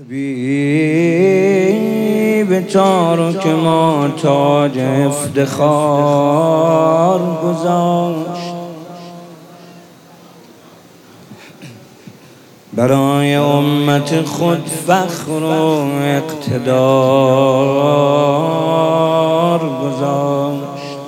به تارک ما تاج افتخار گذاشت، برای امت خود فخر و اقتدار گذاشت.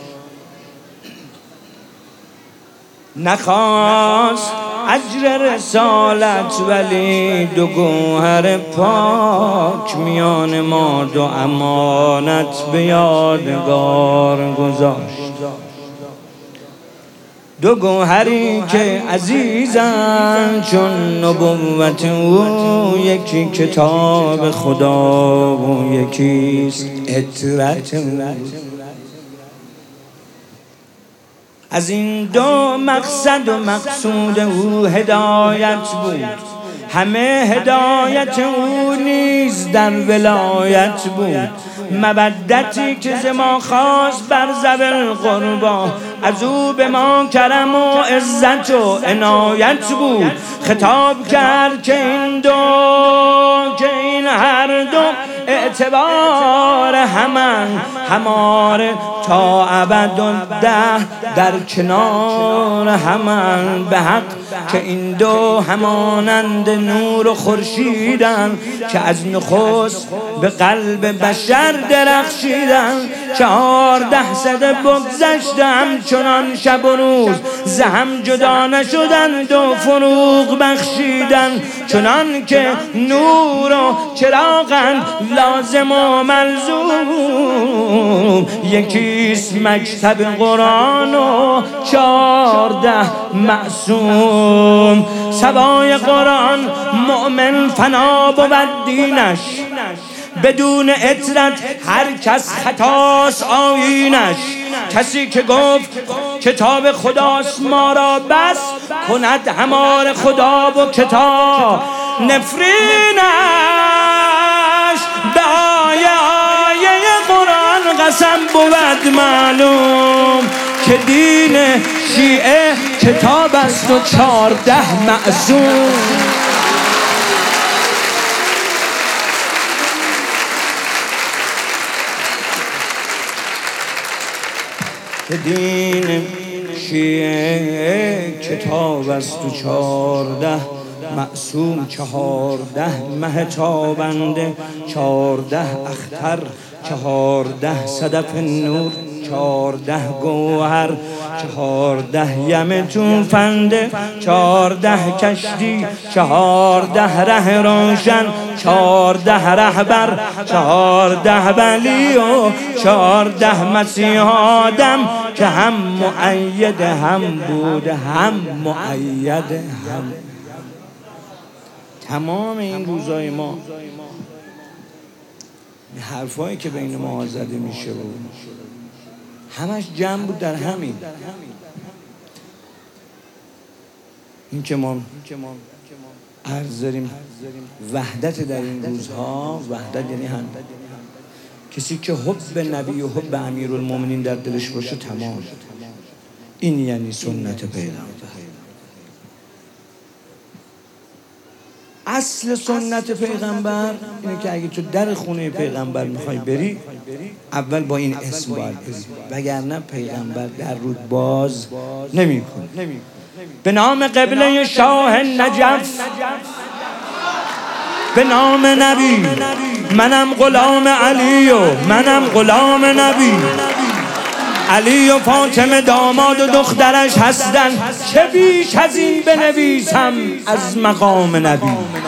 نخواست اجر رسالت ولی دو گوهر پاک میان ما دو امانت به یادگار گذاشت. دو گوهری که عزیزند چون نبوت او، یکی کتاب خدا و یکیست عطرت او. از این دو مقصد و مقصود او هدایت بود، همه هدایت او نیز در ولایت بود. مودتی که ز ما خواست بر ذوی القربی، از او به ما کرم و عزت و عنایت بود. خطاب کرد که این هر دو اعتبار هماره تا ابدالده در کنار همن. به حق که این دو همانند نور و خورشیدند که از نخست به قلب بشر درخشیدند. 14 سده بگذشته همچنان شب و روز، ز هم جدا نشدند و فروغ بخشیدند. چنان که نور و چراغند لازم و ملزوم، یکیست مکتب قرآن و 14 معصوم. سوای قرآن مؤمن فنا بود دینش، بدون عطرت هر کس خطاست آیینش. کسی که گفت کتاب خداست ما را بس، کند همار خدا و کتاب. نفرینش به آیه قرآن قسم بود معلوم، که دین شیعه کتاب است و 14 معصوم. که دین شیعه کتاب است و 14 معصوم. 14 مه تابنده، 14 اختر، 14 صدف نور، 14 گوهر، 14 یم توفنده، 14 کشتی، 14 ره روشن، 14 رهبر، 14 ولی و 14 مسیح آدم که هم مؤید هم بوده هم مؤید هم. تمام این روزای ما حرفایی که بین ما زده میشه بود همش جمع بود در همین. این که ما عرض داریم وحدت در این روزها، وحدت یعنی هم کسی که حب نبی و حب امیرالمومنین در دلش باشه تمام. این یعنی سنت پیغمبر. اصل سنت پیغمبر اینه که اگه تو در خونه پیغمبر میخوای بری، اول با این اسم باید بری، وگرنه پیغمبر در رود باز نمیکنه. به نام قبله شاه نجف، به نام نبی، منم غلام علی و منم غلام نبی. علی و فاطمه داماد و دخترش هستن، چه بیش از این بنویسم از مقام نبی.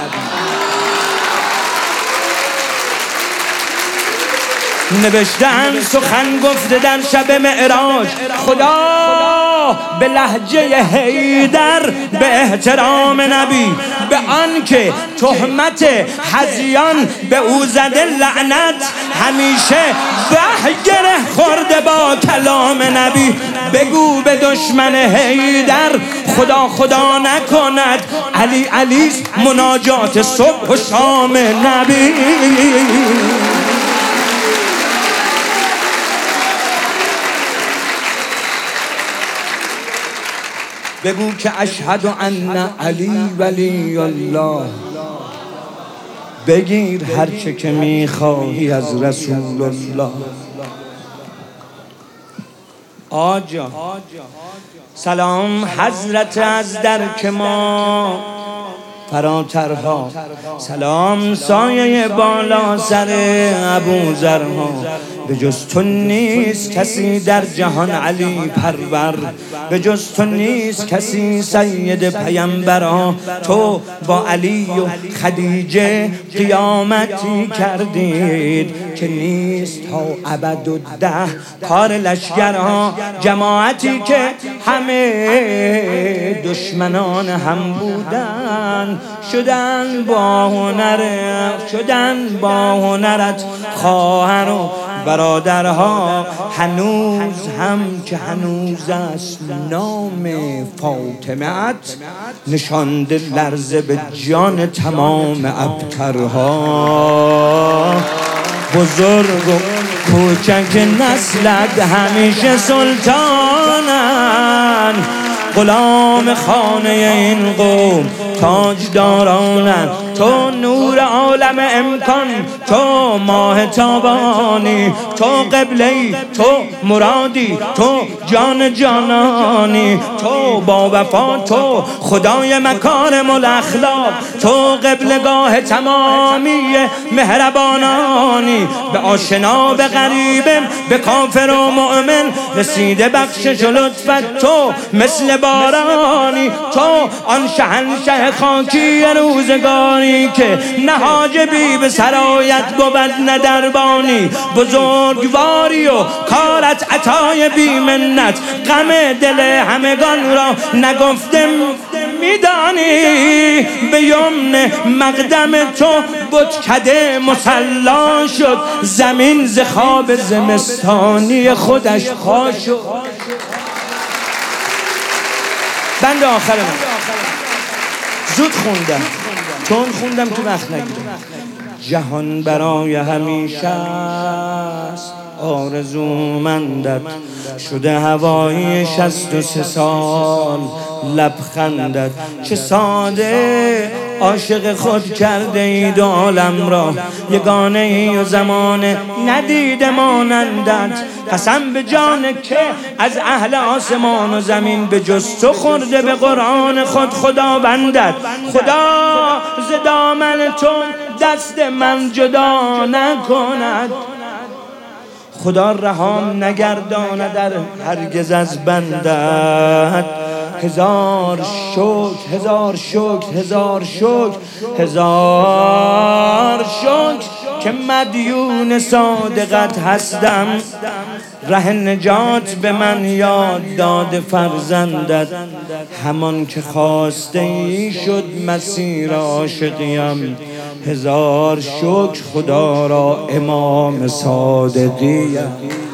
نوشتن سخن گفته در شب معراج، خدا به لهجه حیدر به احترام نبی، به آن که تهمت هذیان به او زده لعنت، همیشه به گره خورده با کلام نبی. بگو به دشمن حیدر خدا خدا نکند، علی علیست مناجات صبح و شام نبی. بگو که اشهد ان علی ولی الله، بگیر هرچه که میخواهی از رسول الله. آجا سلام حضرت از درک ما فراترها، سلام سایه بالا سر ابوذرها. به جز تو نیست کسی در جهان علی پرور، به جز تو نیست کسی سید پیمبرا. تو با علی و خدیجه قیامتی کردید که نیست تا ابدالده کار لشکرها. جماعتی که همه دشمنان هم بودن شدن با هنرت خواهر و برادرها. هنوز هم که هنوز است نام فاطمه‌ات نشانده لرزه به جان تمام ابترها. بزرگ و کوچک نسلت همیشه سلطانن، غلام خانه این قوم تاجدارانن. تو نور عالم امکان، تو ماه تابانی، تو قبله‌ای، تو مرادی، تو جان جانانی، تو با وفا، تو خدای مکارم الاخلاق، تو قبلگاه تمامی مهربانانی. به آشنا به غریب به کافر و مؤمن رسیده بخشش و لطفت تو مثل بارانی. تو آن شهنشه خاکی روزگاری که نه حاجبی به سرایت بود نه دربانی. بزرگواری و کارت عطای بی منت، غم دل همگان را نگفته میدانی. به یمن مقدم تو بتکده مسلا شد، زمین ز خواب زمستانی خودش پا شد. بند آخر من زود خوندم چون خوندم تو وقت نگیرم. جهان برای همیشه است آرزومندت، شده هوایی 63 سال لبخندت. چه ساده عاشق خود کرده اید عالم را، یگانه ای و زمان ندیده مانندت. قسم به جان که از اهل آسمان و زمین به جز تو خورده به قرآن خود خدا بندد. خدا ز دامن تو دست من جدا نکند، خدا رهام نگرداند در هرگز از بندت. هزار شکر هزار شکر هزار شکر هزار شکر که مدیون صادقت هستم. ره نجات به من یاد داد فرزندت، همان که خواسته ای شد مسیر عاشقیم. هزار شکر خدا را امام صادقیم.